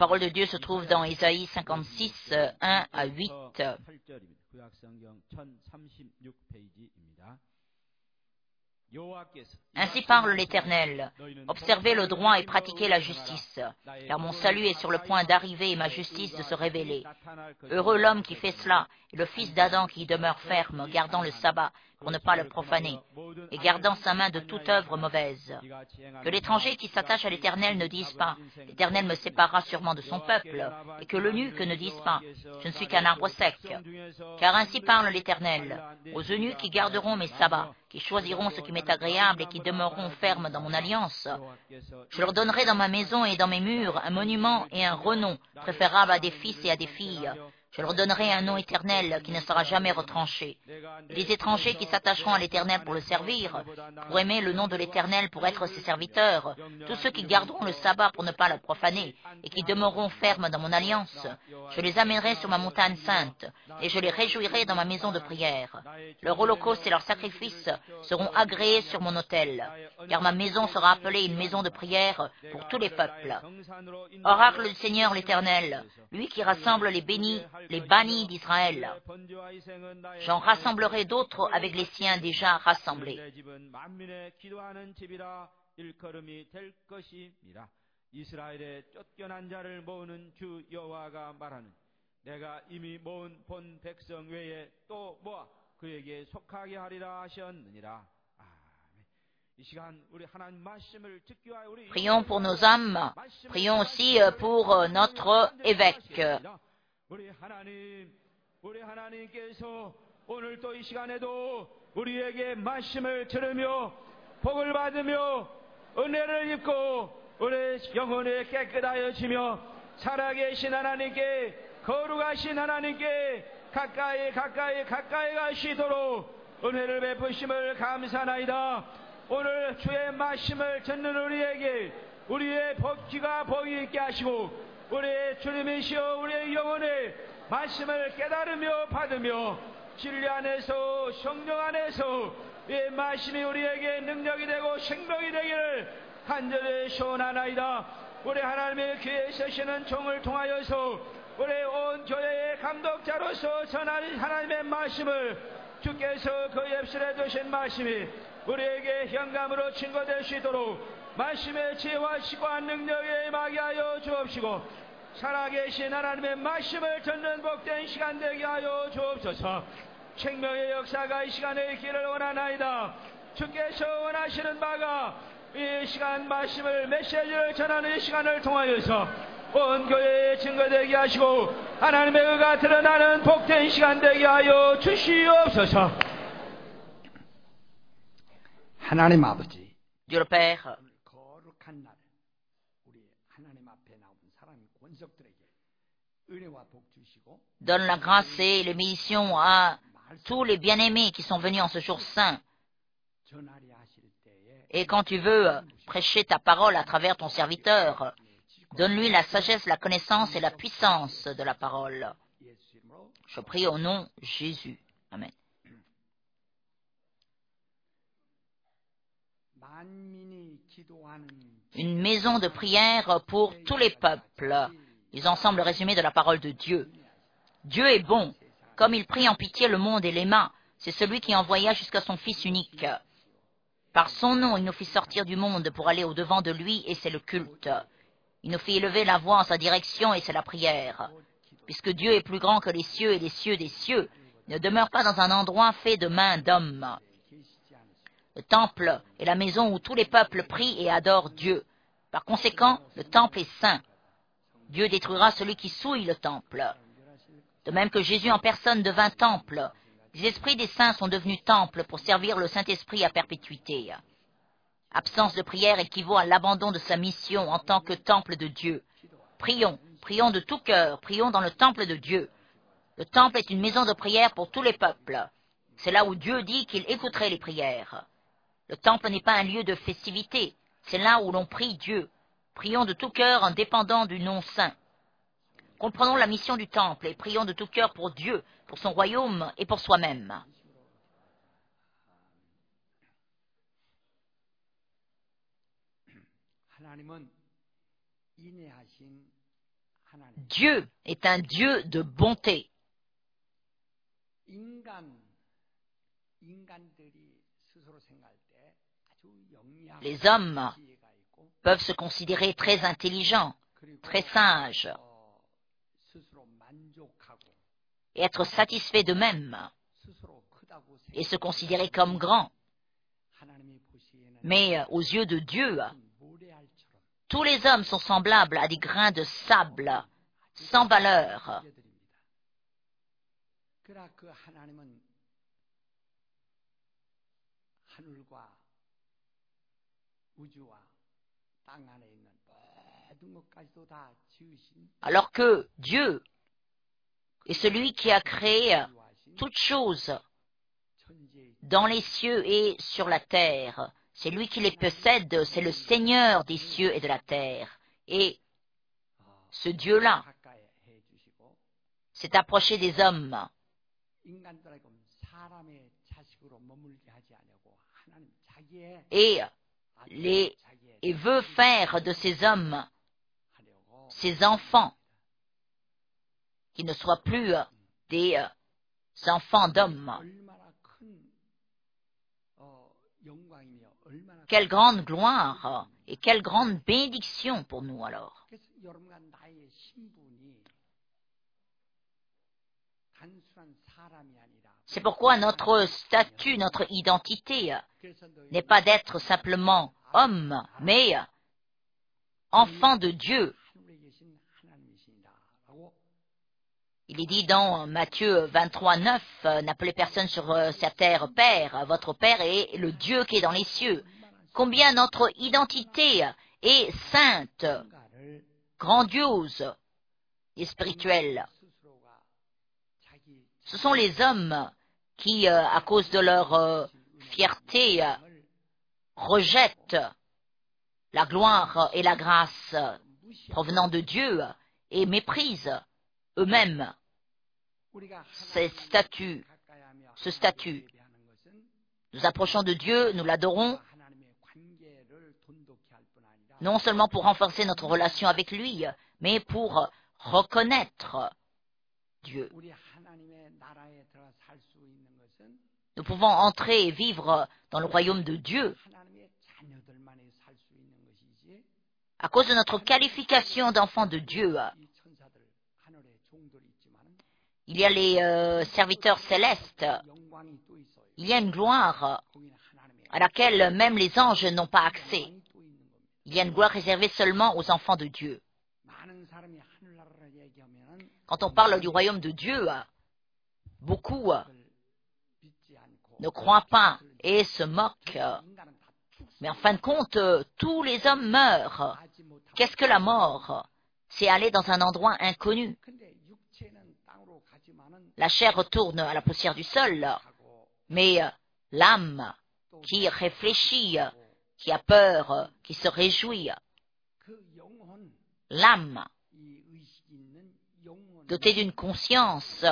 parole de Dieu se trouve dans Ésaïe 56, 1 à 8. Ainsi parle l'Éternel. Observez le droit et pratiquez la justice, car mon salut est sur le point d'arriver et ma justice de se révéler. Heureux l'homme qui fait cela, et le fils d'Adam qui demeure ferme, gardant le sabbat, pour ne pas le profaner, et gardant sa main de toute œuvre mauvaise. Que l'étranger qui s'attache à l'Éternel ne dise pas, « L'Éternel me séparera sûrement de son peuple », et que l'eunuque ne dise pas, « Je ne suis qu'un arbre sec ». Car ainsi parle l'Éternel, aux eunuques qui garderont mes sabbats, qui choisiront ce qui m'est agréable et qui demeureront fermes dans mon alliance. Je leur donnerai dans ma maison et dans mes murs un monument et un renom préférable à des fils et à des filles. Je leur donnerai un nom éternel qui ne sera jamais retranché. Et les étrangers qui s'attacheront à l'Éternel pour le servir, pour aimer le nom de l'Éternel pour être ses serviteurs, tous ceux qui garderont le sabbat pour ne pas le profaner, et qui demeureront fermes dans mon alliance, je les amènerai sur ma montagne sainte, et je les réjouirai dans ma maison de prière. Leur holocauste et leurs sacrifices seront agréés sur mon autel, car ma maison sera appelée une maison de prière pour tous les peuples. Oracle du Seigneur l'Éternel, lui qui rassemble les bannis d'Israël. J'en rassemblerai d'autres avec les siens déjà rassemblés. Prions pour nos âmes, prions aussi pour notre évêque. 오늘도 이 시간에도 우리에게 말씀을 들으며 복을 받으며 은혜를 입고 우리 영혼이 깨끗하여지며 살아계신 하나님께 거룩하신 하나님께 가까이 가시도록 은혜를 베푸심을 감사하나이다. 오늘 주의 말씀을 듣는 우리에게 우리의 귀가 복이 있게 하시고 우리의 주님이시여 우리의 영혼의 말씀을 깨달으며 받으며 진리 안에서 성령 안에서 이 말씀이 우리에게 능력이 되고 생명이 되기를 간절히 소원하나이다. 우리 하나님의 귀에 서시는 종을 통하여서 우리 온 교회의 감독자로서 전하는 하나님의 말씀을 주께서 그 입술에 두신 말씀이 우리에게 현감으로 증거될 수 있도록 말씀의 지혜와 시과 능력에 임하게 하여 주옵시고 살아계신 하나님의 말씀을 듣는 복된 시간 되게 하여 주옵소서. 생명의 역사가 이 시간에 있기를 원하나이다. 주께서 원하시는 바가 이 시간 말씀을 메시지를 전하는 이 시간을 통하여서 온 교회에 증거되게 하시고 하나님의 의가 드러나는 복된 시간 되게 하여 주시옵소서. 하나님 아버지, Dieu le Père, 거룩한 날 우리 하나님 앞에 나온 사람 권속들에게 은혜와 복 주시고 donne la grâce et les bénédictions à tous les bien-aimés qui sont venus en ce jour saint. 전하리 하실 때에 Et quand tu veux prêcher ta parole à travers ton serviteur, donne-lui la sagesse, la connaissance et la puissance de la parole. 예수 이름으로 Je prie au nom de Jésus. Amen. 만민이 기도하는 Une maison de prière pour tous les peuples. Les ensembles résumés de la parole de Dieu. Dieu est bon. Comme il prit en pitié le monde et l'aima, c'est celui qui envoya jusqu'à son Fils unique. Par son nom, il nous fit sortir du monde pour aller au-devant de lui, et c'est le culte. Il nous fit élever la voix en sa direction, et c'est la prière. Puisque Dieu est plus grand que les cieux et les cieux des cieux, il ne demeure pas dans un endroit fait de mains d'hommes. Le temple est la maison où tous les peuples prient et adorent Dieu. Par conséquent, le temple est saint. Dieu détruira celui qui souille le temple. De même que Jésus en personne devint temple, les esprits des saints sont devenus temples pour servir le Saint-Esprit à perpétuité. Absence de prière équivaut à l'abandon de sa mission en tant que temple de Dieu. Prions, prions de tout cœur, prions dans le temple de Dieu. Le temple est une maison de prière pour tous les peuples. C'est là où Dieu dit qu'il écouterait les prières. Le temple n'est pas un lieu de festivité, c'est là où l'on prie Dieu. Prions de tout cœur en dépendant du nom saint. Comprenons la mission du temple et prions de tout cœur pour Dieu, pour son royaume et pour soi-même. 하나님은 인내하신 Dieu est un Dieu de bonté. Les hommes peuvent se considérer très intelligents, très sages, et être satisfaits d'eux-mêmes, et se considérer comme grands. Mais aux yeux de Dieu, tous les hommes sont semblables à des grains de sable, sans valeur. Alors que Dieu est celui qui a créé toutes choses dans les cieux et sur la terre. C'est lui qui les possède, c'est le Seigneur des cieux et de la terre. Et ce Dieu-là s'est approché des hommes et veut faire de ces hommes ses enfants, qui ne soient plus des enfants d'hommes. Quelle grande gloire et quelle grande bénédiction pour nous alors. C'est pourquoi notre statut, notre identité n'est pas d'être simplement homme, mais enfant de Dieu. Il est dit dans Matthieu 23:9, n'appelez personne sur cette terre Père, votre Père est le Dieu qui est dans les cieux. Combien notre identité est sainte, grandiose et spirituelle. Ce sont les hommes qui, à cause de leur fierté, rejettent la gloire et la grâce provenant de Dieu et méprisent eux-mêmes ce statut. Nous approchons de Dieu, nous l'adorons, non seulement pour renforcer notre relation avec lui, mais pour reconnaître Dieu. Nous pouvons entrer et vivre dans le royaume de Dieu à cause de notre qualification d'enfant de Dieu. Il y a les serviteurs célestes. Il y a une gloire à laquelle même les anges n'ont pas accès. Il y a une gloire réservée seulement aux enfants de Dieu. Quand on parle du royaume de Dieu, beaucoup ne croient pas et se moquent. Mais en fin de compte, tous les hommes meurent. Qu'est-ce que la mort? C'est aller dans un endroit inconnu. La chair retourne à la poussière du sol, mais l'âme qui réfléchit, qui a peur, qui se réjouit, l'âme dotée d'une conscience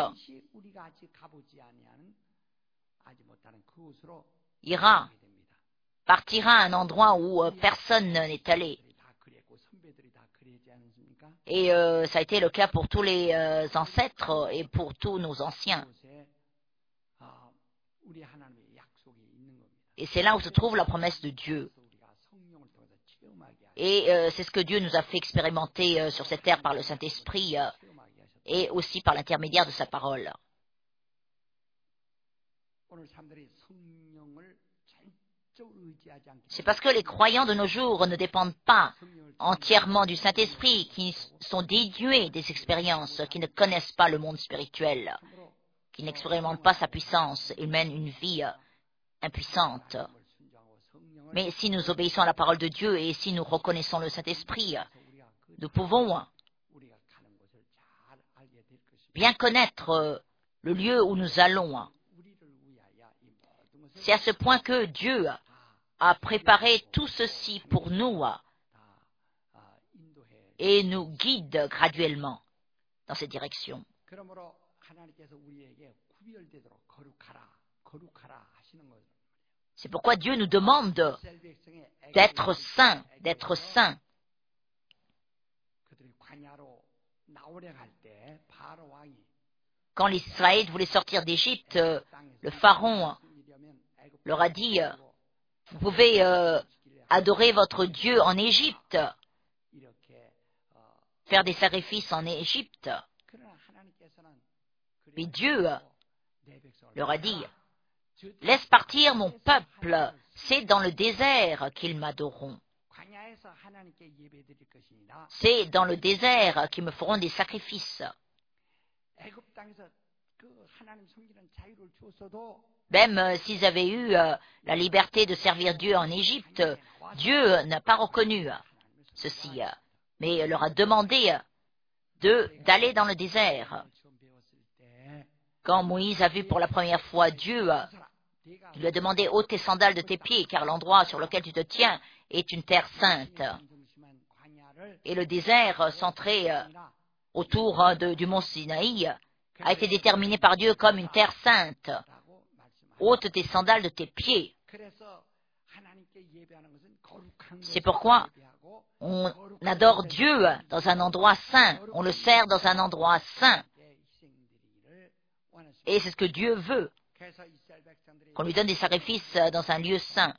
partira à un endroit où personne n'est allé. Et ça a été le cas pour tous les ancêtres et pour tous nos anciens. Et c'est là où se trouve la promesse de Dieu. Et c'est ce que Dieu nous a fait expérimenter sur cette terre par le Saint-Esprit et aussi par l'intermédiaire de sa parole. C'est parce que les croyants de nos jours ne dépendent pas entièrement du Saint-Esprit, qui sont dénués des expériences, qui ne connaissent pas le monde spirituel, qui n'expérimentent pas sa puissance et mènent une vie impuissante. Mais si nous obéissons à la parole de Dieu et si nous reconnaissons le Saint-Esprit, nous pouvons bien connaître le lieu où nous allons. C'est à ce point que Dieu a préparé tout ceci pour nous et nous guide graduellement dans cette direction. C'est pourquoi Dieu nous demande d'être saints, d'être saints. 나오려 할 때 바로 왕이 Quand les Israélites voulaient sortir d'Égypte, le pharaon leur a dit, vous pouvez adorer votre Dieu en Égypte, 이렇게 faire des sacrifices en Égypte. 그러나 하나님께서는 Mais Dieu 내 백성을 leur a dit, laisse partir mon peuple, c'est dans le désert qu'ils m'adoreront. 광야에서 하나님께 예배드릴 것이 아니라 C'est dans le désert qu'ils me feront des sacrifices. 애굽 땅에서 그 하나님 섬기는 자유를 주었어도 Même s'ils avaient eu la liberté de servir Dieu en Égypte, Dieu n'a pas reconnu ceci, mais leur a demandé d'aller dans le désert. 처음 배웠을 때 Quand Moïse a vu pour la première fois Dieu, il lui a demandé « ôte tes sandales de tes pieds, car l'endroit sur lequel tu te tiens est une terre sainte. » 중심한 광야를 Et le désert centré autour du mont Sinaï a été déterminé par Dieu comme une terre sainte. 라고 말씀하셨어요. Ôte tes sandales de tes pieds. 그래서 하나님께 예배하는 것은 거룩한 C'est 것을 pourquoi 예배하고 on adore Dieu dans un endroit saint, on le sert dans un endroit saint, 희생드리기를 원하십니다. et c'est ce que Dieu veut, 그래서 이스라엘 백성들이 qu'on lui donne des sacrifices dans un lieu saint.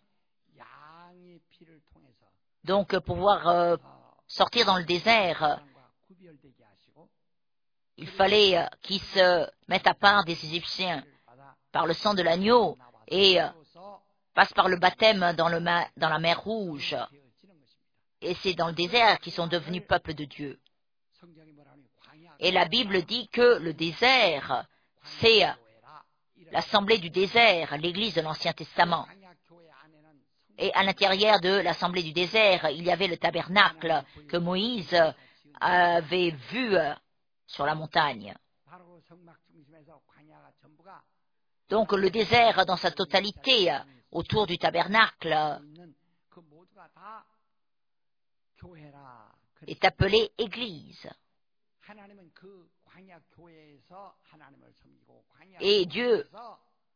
양의 피를 통해서 Donc, pouvoir sortir dans le désert, 사람과 구별되게 하시고 il fallait qu'ils se mettent à part des Égyptiens 받아 par le sang de l'agneau et 나와서 passent par le baptême dans la mer Rouge. 되어지는 것입니다. Et c'est dans le désert qu'ils sont devenus peuple de Dieu. 성경이 뭐라니 광야 Et la Bible dit que le désert, c'est l'assemblée du désert, l'église de l'Ancien Testament. 광야 교회 안에는 Et à l'intérieur de l'assemblée du désert, il y avait le tabernacle que Moïse avait vu sur la montagne. 바로 성막 중심에서 광야가 전부가 Donc le désert dans sa totalité autour du tabernacle 있는 그 모두가 다 교회라. est appelé église. 하나님은 그 광야 교회에서 하나님을 섬기고 광야 Et Dieu 교회에서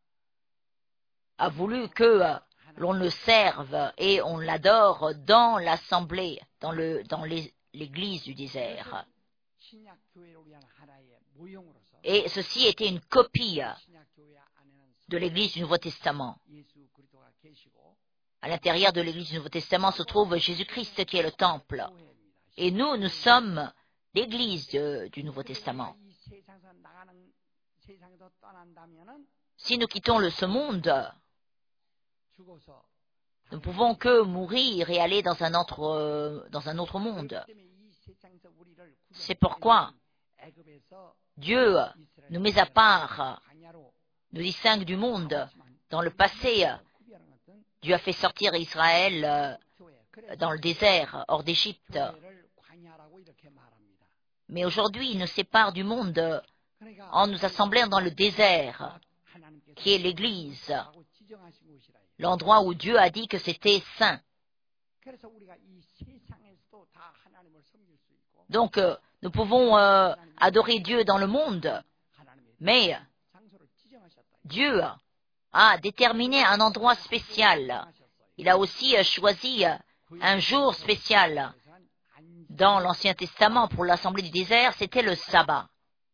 a voulu que l'on le serve et on l'adore dans l'assemblée, dans l'église du désert. 신약 교회를 위한 하나의 모형으로서 Et ceci était une copie 신약 교회 안에는 de l'église du Nouveau Testament. 예수 그리스도가 계시고 À l'intérieur de l'église du Nouveau Testament se trouve Jésus-Christ qui est le temple. 교회입니다. Et nous sommes l'église du Nouveau Testament. 이 세상에서 나가는 세상에서 떠난다면은 Si nous quittons ce monde, 죽어서 nous ne pouvons que mourir et aller dans un autre monde. 그렇기 때문에 이 세상에서 우리를 C'est pourquoi 애굽에서 Dieu nous met à part, 광야로 nous distingue du monde. Dans le passé, 구별한 것은 Dieu a fait sortir Israël 교회. dans le désert, hors d'Égypte. 교회를 광야라고 이렇게 말합니다. Mais aujourd'hui, il nous sépare du monde 그러니까 en nous assemblant dans le désert, 하나님께서 qui est l'Église, 하고 지정하신 곳이라. l'endroit où Dieu a dit que c'était saint. 그래서 우리가 이 세상에서도 다 하나님을 섬길 수 있고 Donc, nous pouvons adorer Dieu dans le monde, 하나님의 mais 장소를 지정하셨다. Dieu a déterminé un endroit spécial. Il a aussi choisi un jour spécial. Dans l'Ancien Testament, pour l'Assemblée du désert, c'était le sabbat.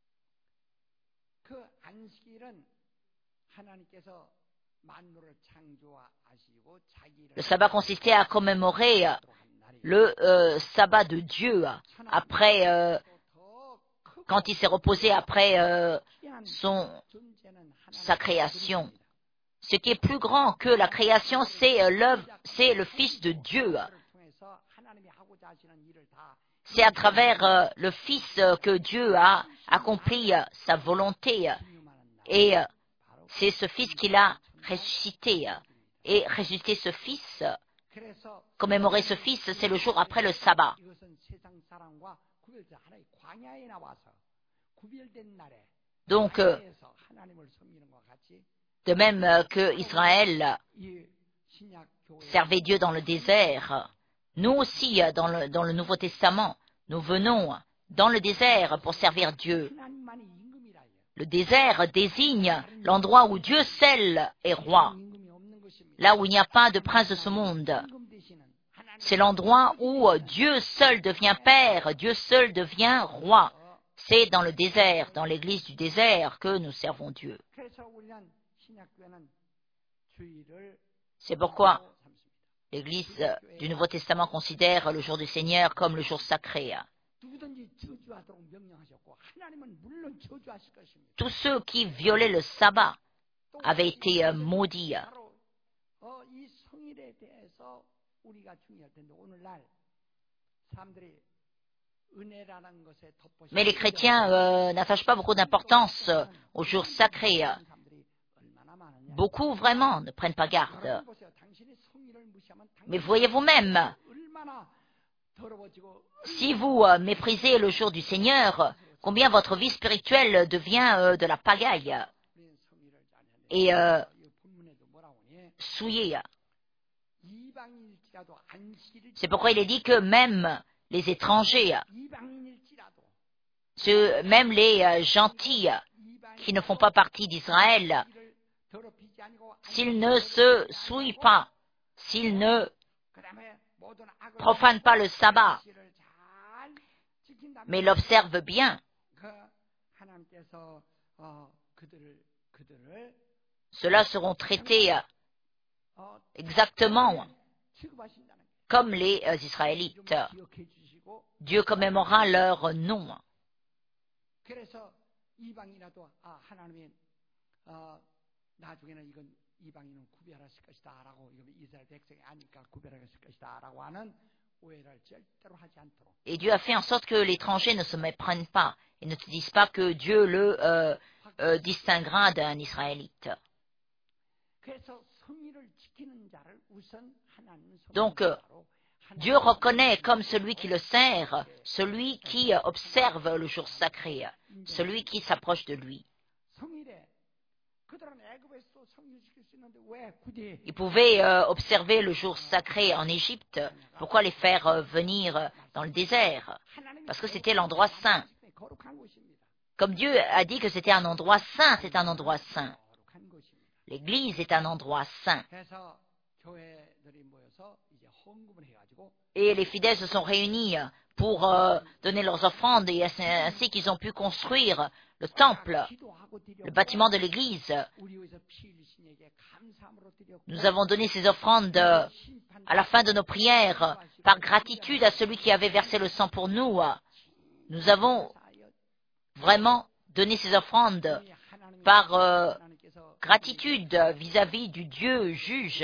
그 안식일은 하나님께서 만물을 창조하시고 자기를 Le sabbat consistait à commémorer le sabbat de Dieu après quand il s'est reposé après sa création. Ce qui est plus grand que la création, c'est le Fils de Dieu. C'est à travers le Fils que Dieu a accompli sa volonté. Et c'est ce Fils qu'il a ressuscité. Et ressusciter ce Fils, commémorer ce Fils, c'est le jour après le sabbat. Donc, de même que Israël servait Dieu dans le désert, nous aussi, dans le Nouveau Testament, nous venons dans le désert pour servir Dieu. Le désert désigne l'endroit où Dieu seul est roi, là où il n'y a pas de prince de ce monde. C'est l'endroit où Dieu seul devient Père, Dieu seul devient roi. C'est dans le désert, dans l'église du désert, que nous servons Dieu. C'est pourquoi l'église du Nouveau Testament considère le jour du Seigneur comme le jour sacré. Tous ceux qui violaient le sabbat avaient été maudits. Mais les chrétiens n'attachent pas beaucoup d'importance au jour sacré. Beaucoup vraiment ne prennent pas garde. Mais voyez vous-même, si vous méprisez le jour du Seigneur, combien votre vie spirituelle devient de la pagaille et souillée. C'est pourquoi il est dit que même les étrangers, même les gentils qui ne font pas partie d'Israël, s'ils ne se souillent pas, s'ils ne profanent pas le sabbat, mais l'observent bien, ceux-là seront traités exactement comme les Israélites. Dieu commémorera leur nom. Et Dieu a fait en sorte que l'étranger ne se méprenne pas et ne te dise pas que Dieu le distinguera d'un Israélite. Donc, Dieu reconnaît comme celui qui le sert, celui qui observe le jour sacré, celui qui s'approche de lui. Ils pouvaient observer le jour sacré en Égypte. Pourquoi les faire venir dans le désert? Parce que c'était l'endroit saint. Comme Dieu a dit que c'était un endroit saint, c'est un endroit saint. L'Église est un endroit saint. Et les fidèles se sont réunis pour donner leurs offrandes et ainsi qu'ils ont pu construire le temple, le bâtiment de l'Église. Nous avons donné ces offrandes à la fin de nos prières par gratitude à celui qui avait versé le sang pour nous. Nous avons vraiment donné ces offrandes par gratitude vis-à-vis du Dieu juge.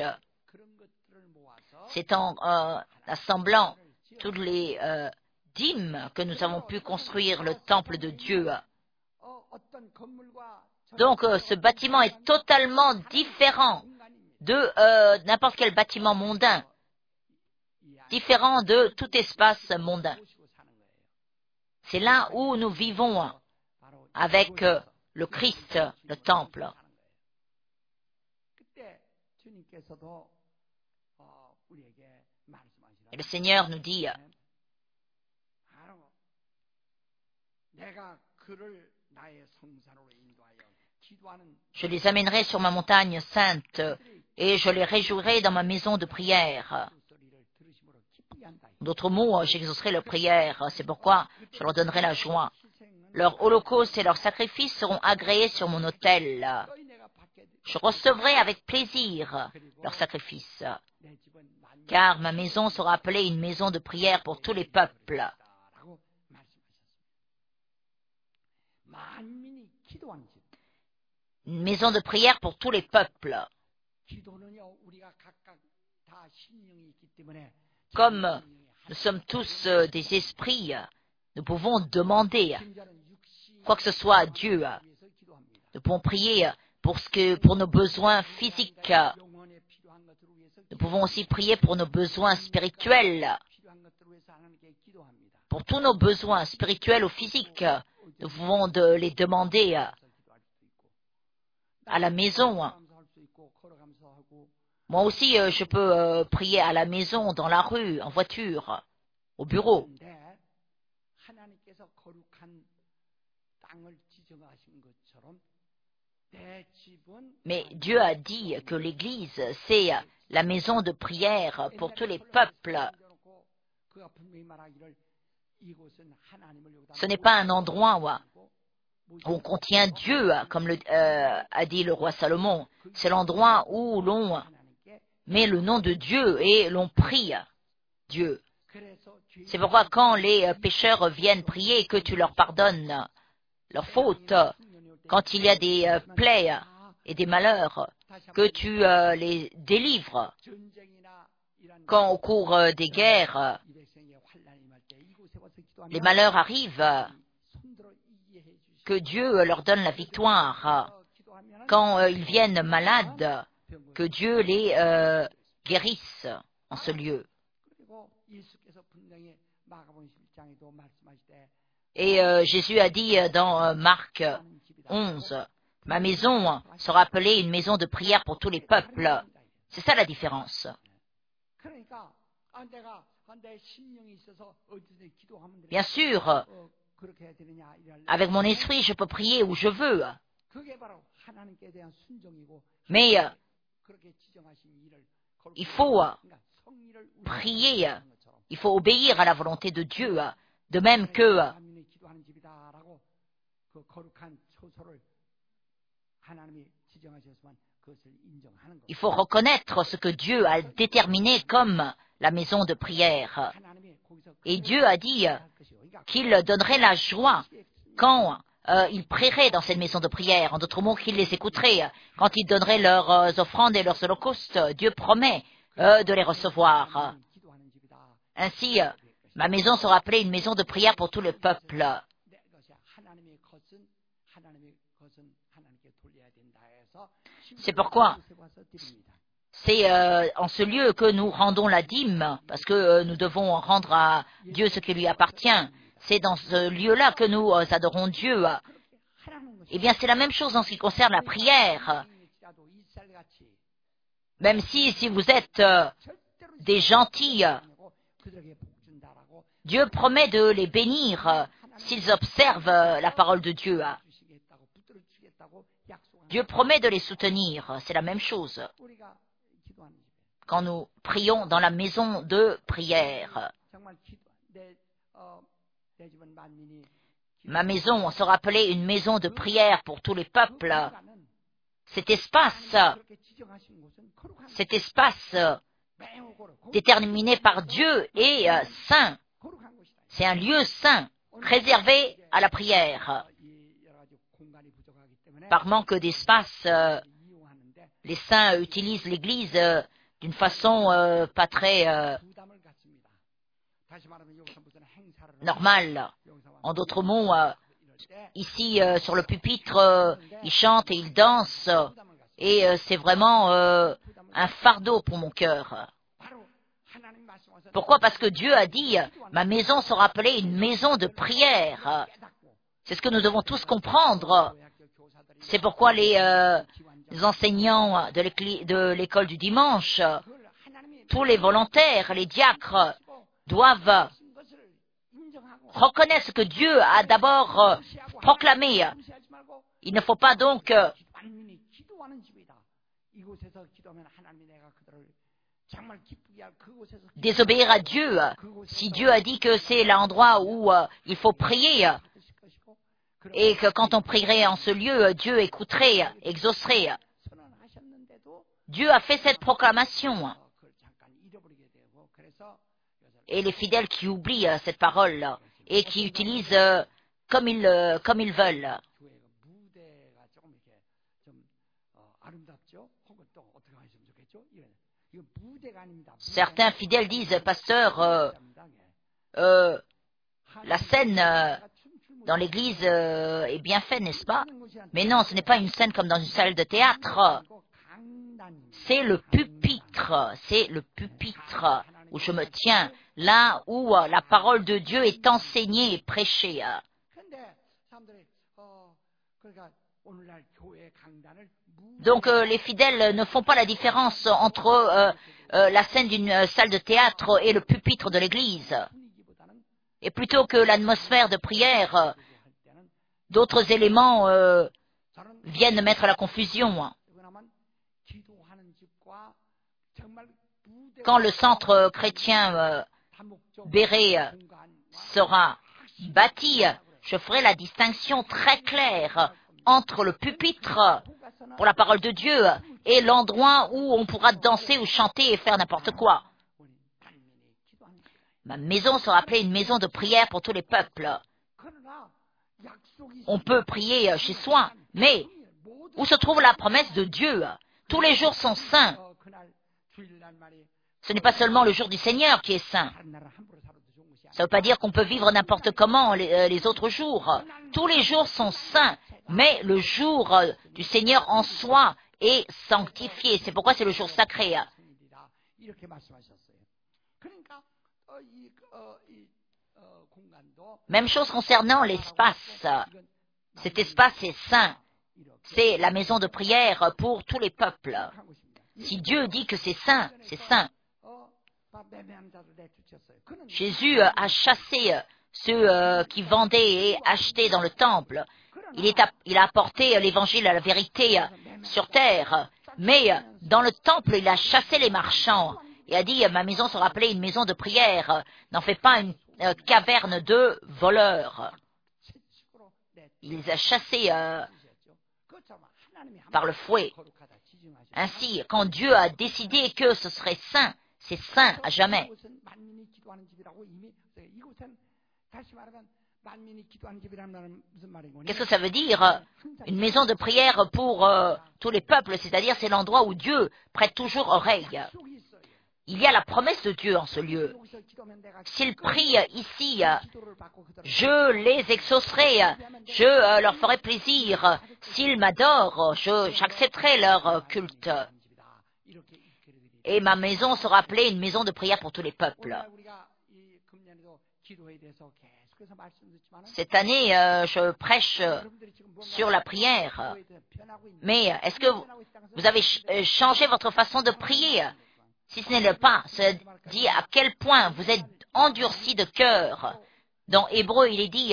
C'est en assemblant toutes les dîmes que nous avons pu construire le temple de Dieu. Donc ce bâtiment est totalement différent de n'importe quel bâtiment mondain, différent de tout espace mondain. C'est là où nous vivons avec le Christ, le temple. Et le Seigneur nous dit, je les amènerai sur ma montagne sainte et je les réjouirai dans ma maison de prière. D'autres mots, j'exaucerai leurs prières, c'est pourquoi je leur donnerai la joie. Leurs holocaustes et leurs sacrifices seront agréés sur mon autel. Je recevrai avec plaisir leurs sacrifices, car ma maison sera appelée une maison de prière pour tous les peuples. Une maison de prière pour tous les peuples. Comme nous sommes tous des esprits, nous pouvons demander quoi que ce soit à Dieu. Nous pouvons prier pour nos besoins physiques. Nous pouvons aussi prier pour nos besoins spirituels. Pour tous nos besoins spirituels ou physiques, nous pouvons les demander à la maison. Moi aussi, je peux prier à la maison, dans la rue, en voiture, au bureau. Mais Dieu a dit que l'Église, c'est la maison de prière pour tous les peuples. Ce n'est pas un endroit où on contient Dieu, comme a dit le roi Salomon. C'est l'endroit où l'on met le nom de Dieu et l'on prie Dieu. C'est pourquoi quand les pécheurs viennent prier et que tu leur pardonnes leurs fautes, quand il y a des plaies et des malheurs, que tu les délivres, quand au cours des guerres, les malheurs arrivent, que Dieu leur donne la victoire. Quand ils viennent malades, que Dieu les guérisse en ce lieu. Et Jésus a dit dans Marc 11, « Ma maison sera appelée une maison de prière pour tous les peuples. » C'est ça la différence. Bien sûr, avec mon esprit, je peux prier où je veux. Mais il faut prier, il faut obéir à la volonté de Dieu, de même que il faut reconnaître ce que Dieu a déterminé comme la maison de prière. Et Dieu a dit qu'il donnerait la joie quand ils prieraient dans cette maison de prière. En d'autres mots, qu'il les écouterait. Quand ils donneraient leurs offrandes et leurs holocaustes, Dieu promet de les recevoir. Ainsi, ma maison sera appelée une maison de prière pour tout le peuple. C'est pourquoi c'est en ce lieu que nous rendons la dîme, parce que nous devons rendre à Dieu ce qui lui appartient. C'est dans ce lieu-là que nous adorons Dieu. Eh bien, c'est la même chose en ce qui concerne la prière. Même si vous êtes des gentils, Dieu promet de les bénir s'ils observent la parole de Dieu. Dieu promet de les soutenir. C'est la même chose quand nous prions dans la maison de prière. Ma maison sera appelée une maison de prière pour tous les peuples. Cet espace déterminé par Dieu est saint. C'est un lieu saint, réservé à la prière. Par manque d'espace, les saints utilisent l'église d'une façon pas très normale. En d'autres mots, ici sur le pupitre, ils chantent et ils dansent, et c'est vraiment un fardeau pour mon cœur. Pourquoi? Parce que Dieu a dit, ma maison sera appelée une maison de prière. C'est ce que nous devons tous comprendre. C'est pourquoi les enseignants de l'école du dimanche, tous les volontaires, les diacres, doivent reconnaître ce que Dieu a d'abord proclamé. Il ne faut pas donc désobéir à Dieu. Si Dieu a dit que c'est l'endroit où il faut prier, et que quand on prierait en ce lieu, Dieu écouterait, exaucerait. Dieu a fait cette proclamation. Et les fidèles qui oublient cette parole et qui utilisent comme ils veulent. Certains fidèles disent, pasteur, la scène dans l'église est bien faite, n'est-ce pas? Mais non, ce n'est pas une scène comme dans une salle de théâtre. C'est le pupitre où je me tiens, là où la parole de Dieu est enseignée et prêchée. Donc les fidèles ne font pas la différence entre la scène d'une salle de théâtre et le pupitre de l'église. Et plutôt que l'atmosphère de prière, d'autres éléments viennent mettre la confusion. Quand le centre chrétien Béret sera bâti, je ferai la distinction très claire entre le pupitre pour la parole de Dieu et l'endroit où on pourra danser ou chanter et faire n'importe quoi. Ma maison sera appelée une maison de prière pour tous les peuples. On peut prier chez soi, mais où se trouve la promesse de Dieu? Tous les jours sont saints. Ce n'est pas seulement le jour du Seigneur qui est saint. Ça ne veut pas dire qu'on peut vivre n'importe comment les autres jours. Tous les jours sont saints, mais le jour du Seigneur en soi est sanctifié. C'est pourquoi c'est le jour sacré. Même chose concernant l'espace. Cet espace est saint. C'est la maison de prière pour tous les peuples. Si Dieu dit que c'est saint, c'est saint. Jésus a chassé ceux qui vendaient et achetaient dans le temple. Il a apporté l'évangile à la vérité sur terre. Mais dans le temple, il a chassé les marchands et a dit, ma maison sera appelée une maison de prière. N'en fais pas une caverne de voleurs. Il les a chassés par le fouet. Ainsi, quand Dieu a décidé que ce serait saint, c'est saint à jamais. Qu'est-ce que ça veut dire? Une maison de prière pour tous les peuples, c'est-à-dire c'est l'endroit où Dieu prête toujours oreille. Il y a la promesse de Dieu en ce lieu. S'ils prient ici, je les exaucerai, je leur ferai plaisir. S'ils m'adorent, j'accepterai leur culte. Et ma maison sera appelée une maison de prière pour tous les peuples. Cette année, je prêche sur la prière. Mais est-ce que vous avez changé votre façon de prier? Si ce n'est le pas, ça dit à quel point vous êtes endurcis de cœur. Dans Hébreu, il est dit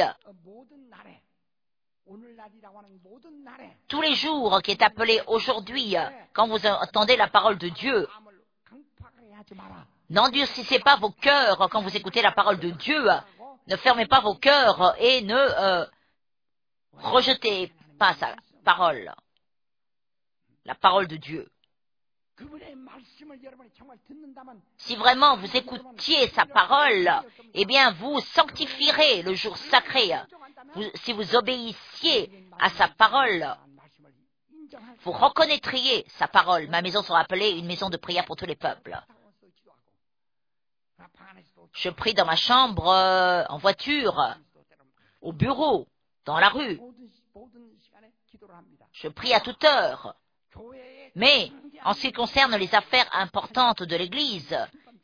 tous les jours qui est appelé aujourd'hui, quand vous entendez la parole de Dieu, n'endurcissez pas vos cœurs quand vous écoutez la parole de Dieu. Ne fermez pas vos cœurs et ne rejetez pas sa parole, la parole de Dieu. Si vraiment vous écoutiez sa parole, eh bien vous sanctifierez le jour sacré. Si vous obéissiez à sa parole, vous reconnaîtriez sa parole. Ma maison sera appelée une maison de prière pour tous les peuples. Je prie dans ma chambre, en voiture, au bureau, dans la rue. Je prie à toute heure. Mais, en ce qui concerne les affaires importantes de l'Église,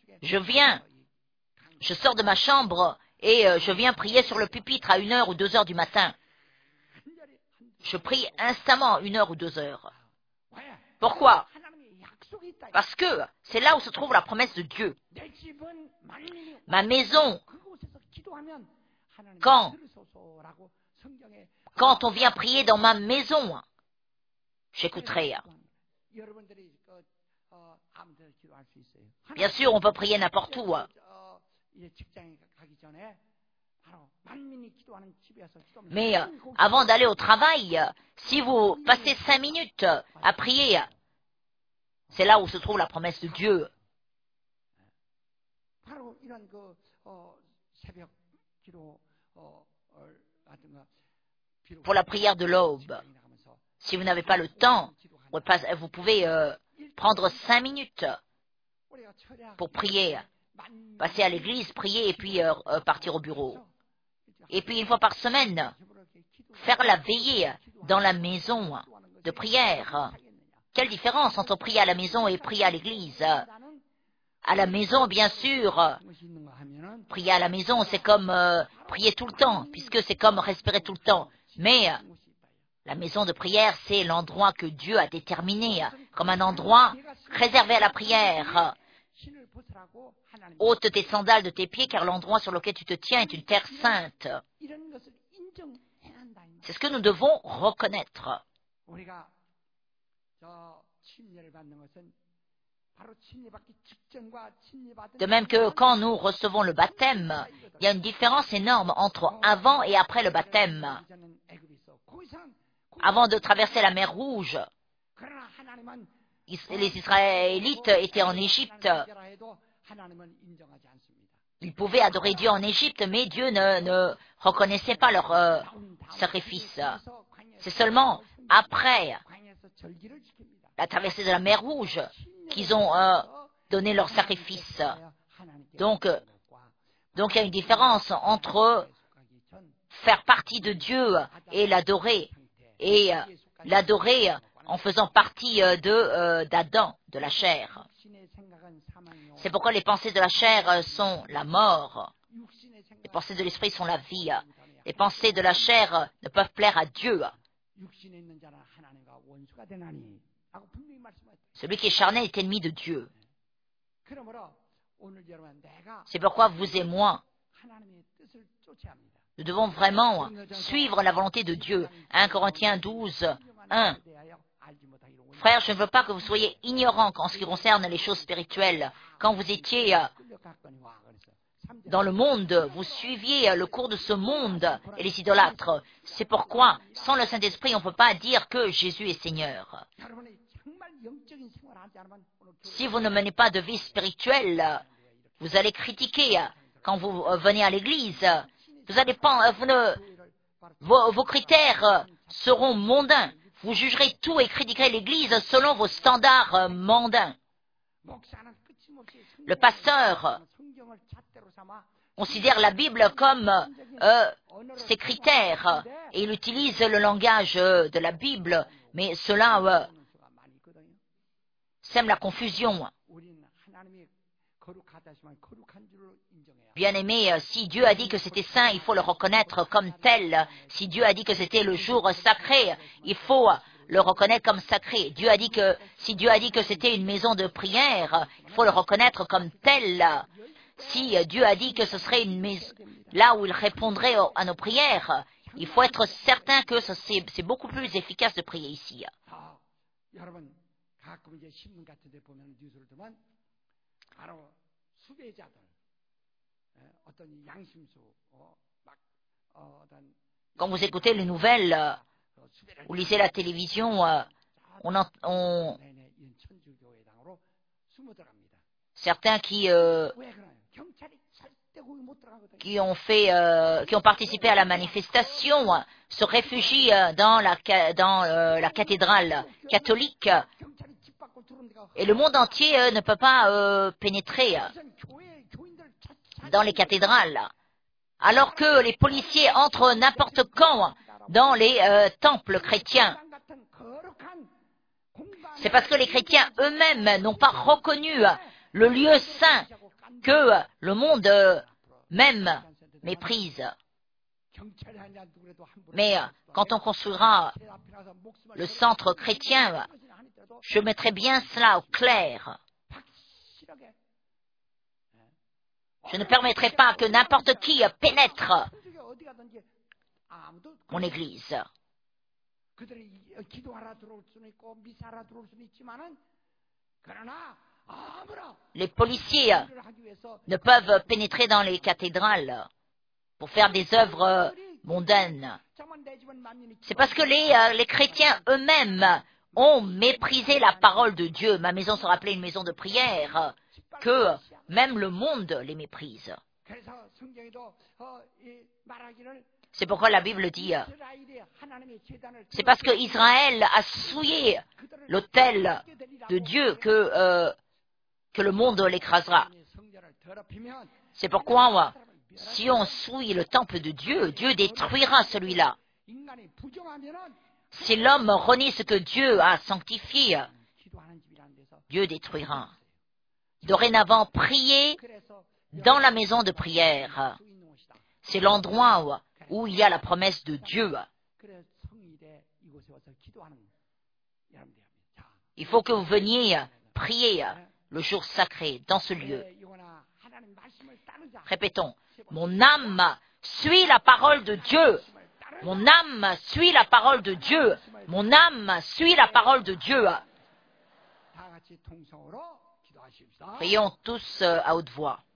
je sors de ma chambre et je viens prier sur le pupitre à 1h ou 2h du matin. Je prie instamment 1h ou 2h. Pourquoi? Parce que c'est là où se trouve la promesse de Dieu. Ma maison, quand on vient prier dans ma maison, j'écouterai. Bien sûr, on peut prier n'importe où. Mais avant d'aller au travail, si vous passez 5 minutes à prier, c'est là où se trouve la promesse de Dieu. Pour la prière de l'aube, si vous n'avez pas le temps, vous pouvez prendre 5 minutes pour prier, passer à l'église, prier et puis partir au bureau. Et puis une fois par semaine, faire la veillée dans la maison de prière. Quelle différence entre prier à la maison et prier à l'église? À la maison, bien sûr, prier à la maison, c'est comme prier tout le temps, puisque c'est comme respirer tout le temps. Mais la maison de prière, c'est l'endroit que Dieu a déterminé comme un endroit réservé à la prière. Ôte tes sandales de tes pieds, car l'endroit sur lequel tu te tiens est une terre sainte. C'est ce que nous devons reconnaître. De même que quand nous recevons le baptême, il y a une différence énorme entre avant et après le baptême. Avant de traverser la mer Rouge, les Israélites étaient en Égypte. Ils pouvaient adorer Dieu en Égypte, mais Dieu ne reconnaissait pas leur sacrifice. C'est seulement après la traversée de la mer Rouge qu'ils ont donné leur sacrifice. Donc, il y a une différence entre faire partie de Dieu et l'adorer en faisant partie d'Adam, de la chair. C'est pourquoi les pensées de la chair sont la mort. Les pensées de l'esprit sont la vie. Les pensées de la chair ne peuvent plaire à Dieu. Celui qui est charnel est ennemi de Dieu. C'est pourquoi vous et moi, nous devons vraiment suivre la volonté de Dieu. 1 Corinthiens 12, 1. Frères, je ne veux pas que vous soyez ignorants en ce qui concerne les choses spirituelles. Quand vous étiez dans le monde, vous suiviez le cours de ce monde et les idolâtres. C'est pourquoi, sans le Saint-Esprit, on ne peut pas dire que Jésus est Seigneur. Si vous ne menez pas de vie spirituelle, vous allez critiquer quand vous venez à l'église. Vos critères seront mondains. Vous jugerez tout et critiquerez l'église selon vos standards mondains. Le pasteur considère la Bible comme ses critères et il utilise le langage de la Bible, mais cela sème la confusion. Bien-aimé, si Dieu a dit que c'était saint, il faut le reconnaître comme tel. Si Dieu a dit que c'était le jour sacré, il faut le reconnaître comme sacré. Si Dieu a dit que c'était une maison de prière, il faut le reconnaître comme tel. Si Dieu a dit que ce serait une maison là où il répondrait à nos prières, il faut être certain que c'est beaucoup plus efficace de prier ici. Quand vous écoutez les nouvelles ou lisez la télévision, certains qui ont participé à la manifestation se réfugient dans la cathédrale catholique et le monde entier ne peut pas pénétrer dans les cathédrales, alors que les policiers entrent n'importe quand dans les temples chrétiens. C'est parce que les chrétiens eux-mêmes n'ont pas reconnu le lieu saint que le monde même méprise. Mais quand on construira le centre chrétien, je mettrai bien cela au clair. Je ne permettrai pas que n'importe qui pénètre mon église. Les policiers ne peuvent pénétrer dans les cathédrales pour faire des œuvres mondaines. C'est parce que les chrétiens eux-mêmes ont méprisé la parole de Dieu. Ma maison sera appelée une maison de prière, que même le monde les méprise. C'est pourquoi la Bible dit, c'est parce que Israël a souillé l'autel de Dieu que le monde l'écrasera. C'est pourquoi, si on souille le temple de Dieu, Dieu détruira celui-là. Si l'homme renie ce que Dieu a sanctifié, Dieu détruira. Dorénavant, priez dans la maison de prière. C'est l'endroit où il y a la promesse de Dieu. Il faut que vous veniez prier le jour sacré dans ce lieu. Répétons, mon âme suit la parole de Dieu. Mon âme suit la parole de Dieu. Mon âme suit la parole de Dieu. 기도하십시다. Prions tous à haute voix.